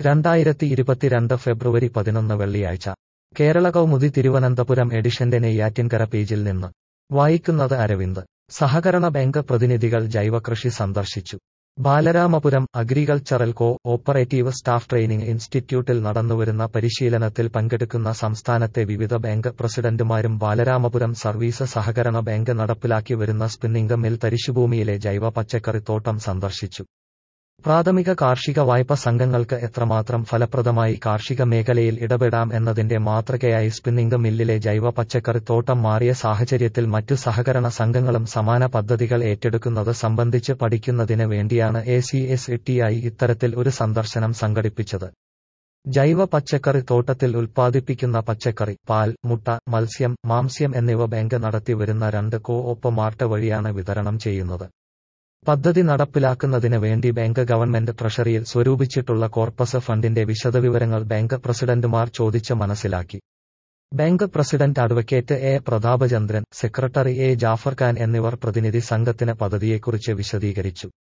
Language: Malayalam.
2022 ഫെബ്രുവരി 11 വെള്ളിയാഴ്ച കേരള കൗമുദി തിരുവനന്തപുരം എഡിഷന്റെ നെയ്യാറ്റിൻകര പേജിൽ നിന്ന് വായിക്കുന്നത് അരവിന്ദ്. സഹകരണ ബാങ്ക് പ്രതിനിധികൾ ജൈവകൃഷി സന്ദർശിച്ചു. Balaramapuram agricultural operative staff training ഇൻസ്റ്റിറ്റ്യൂട്ടിൽ നടന്നുവരുന്ന പരിശീലനത്തിൽ പങ്കെടുക്കുന്ന സംസ്ഥാനത്തെ വിവിധ ബാങ്ക് പ്രസിഡന്റുമാരും ബാലരാമപുരം സർവീസ് സഹകരണ ബാങ്ക് നടപ്പിലാക്കി വരുന്ന സ്പിന്നിംഗ് മിൽ തരിശുഭൂമിയിലെ ജൈവ പച്ചക്കറിത്തോട്ടം സന്ദർശിച്ചു. പ്രാഥമിക കാർഷിക വായ്പ സംഘങ്ങൾക്ക് എത്രമാത്രം ഫലപ്രദമായി കാർഷിക മേഖലയിൽ ഇടപെടാം എന്നതിന്റെ മാതൃകയായി സ്പിന്നിംഗ് മില്ലിലെ ജൈവ പച്ചക്കറിത്തോട്ടം മാറിയ സാഹചര്യത്തിൽ മറ്റു സഹകരണ സംഘങ്ങളും സമാന പദ്ധതികൾ ഏറ്റെടുക്കുന്നത് സംബന്ധിച്ച് പഠിക്കുന്നതിന് വേണ്ടിയാണ് ACSETI ഇത്തരത്തിൽ ഒരു സന്ദർശനം സംഘടിപ്പിച്ചത്. ജൈവ പച്ചക്കറി തോട്ടത്തിൽ ഉൽപ്പാദിപ്പിക്കുന്ന പച്ചക്കറി, പാൽ, മുട്ട, മത്സ്യം, മാംസ്യം എന്നിവ ബാങ്ക് നടത്തി വരുന്ന 2 കോ-ഓപ്പ് മാർട്ട് വഴിയാണ് വിതരണം ചെയ്യുന്നത്. പദ്ധതി നടപ്പിലാക്കുന്നതിന് വേണ്ടി ബാങ്ക് ഗവൺമെന്റ് ട്രഷറിയിൽ സ്വരൂപിച്ചിട്ടുള്ള കോർപ്പസ് ഫണ്ടിന്റെ വിശദവിവരങ്ങൾ ബാങ്ക് പ്രസിഡന്റുമാർ ചോദിച്ച് മനസ്സിലാക്കി. Bank president advocate A. പ്രതാപചന്ദ്രൻ, സെക്രട്ടറി A. ജാഫർ ഖാൻ എന്നിവർ പ്രതിനിധി സംഘത്തിന് പദ്ധതിയെക്കുറിച്ച് വിശദീകരിച്ചു.